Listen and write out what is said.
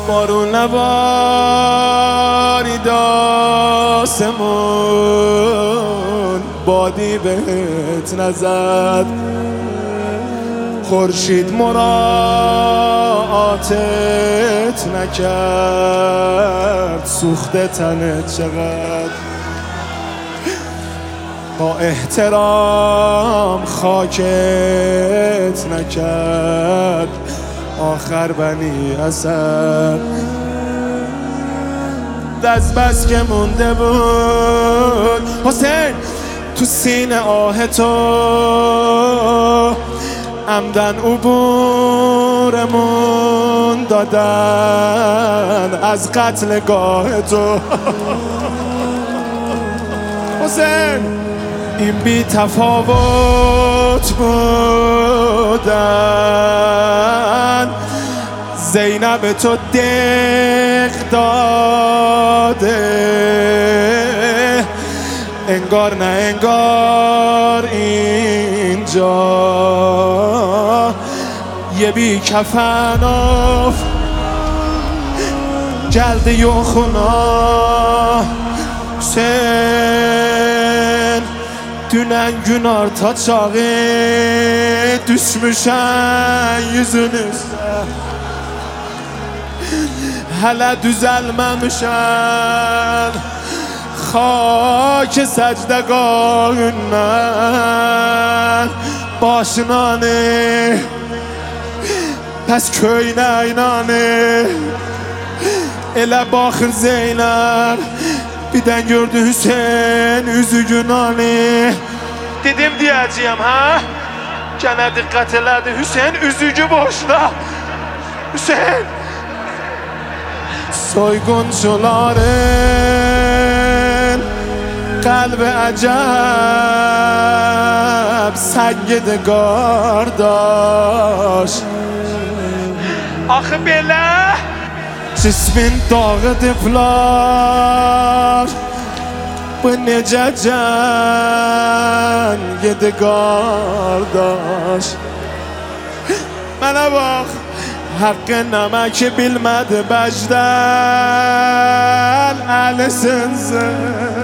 بارون نبارید آسمون، بادی بهت نزد، خورشید مراعاتت نکرد، سوخته تنت چقدر. با احترام خاکت نکرد، آخر بنی اسد. دست بس که مونده بود حسین تو سینه آه تو، عمدن عبورمون دادن از قتلگاه تو. حسین این بی تفاوت بودن، زینب تو دق داده، انگار نه انگار اینجا یه بی کفن و جلده و خونه sen dünen gün orta çağı düşmüşen yüzünüzde, hele düzelmemişen خاک secdegahından başına ne pes köyüne inanı ele bakır Zeynep birden gördü Hüseyin üzücün anı. Dedim diyeceğim ha, gene dikkat elədi Hüseyin üzücü boşda. Hüseyin soyguncuların kalbi acayip sengidi kardeş. Axı belə cismin dağıdıblar, bu necə can yedi qardaş. Mənə bax, haqqı nəməki bilmədi bəcdən əlisinsin.